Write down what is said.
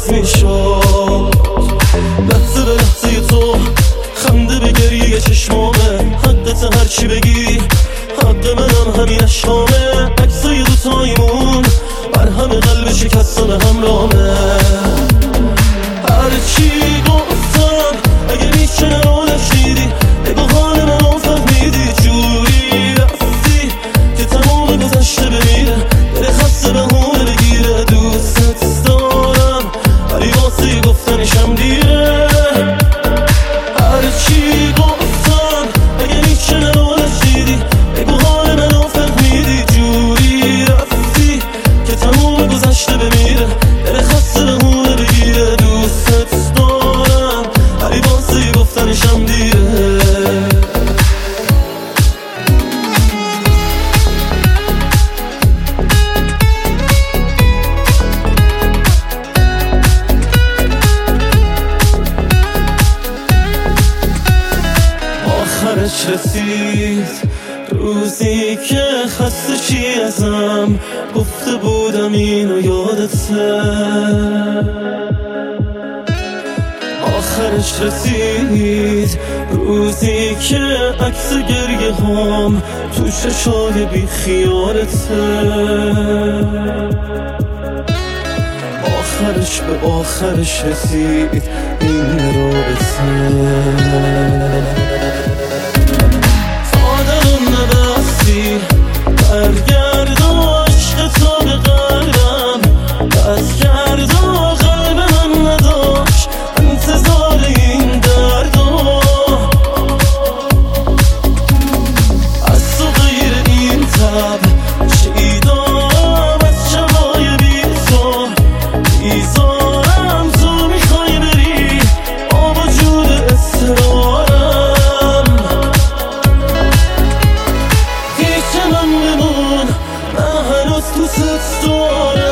عوض میشد. لحظه به لحظه تو خنده به گریه چشمامه، حقت هرچی بگی حق منم همین اشکامه. عکسای دوتایمون بر همه قلب شکستان همرامه. هرچی گفتم اگه میشه رو نشیدی، بگو حال منو فهمیدی. جوری رفتی که تمام گذشته بمیره، دل خسته بهونه بگیره. دوستت دارم ولی واسه گفتنشم دیره. هرچی گفتم اگه میشه رو نشیدی، بگو حال منو فهمیدی. جوری رفتی که تمام گذشته بمیره، دل خسته بهونه بگیره. دوستت دارم ولی واسه گفتنشم دیره. آخرش رسید روزی که خسته چی ازم گفته بودم اینو یادته. آخرش رسید روزی که عکس گریه هم تو چشای بی خیالته. آخرش به آخرش رسید این رابطه. تا دلم نبستی برگرد و عشق تو به قلبم بس کرد و قلب من نداشت انتظار این دردو. از تو غیر این تب چی دارم از شبای بی تو بیزارم. تو میخوای بری با وجود اصرارم. پیش من بمون من هنوز دوست دارم.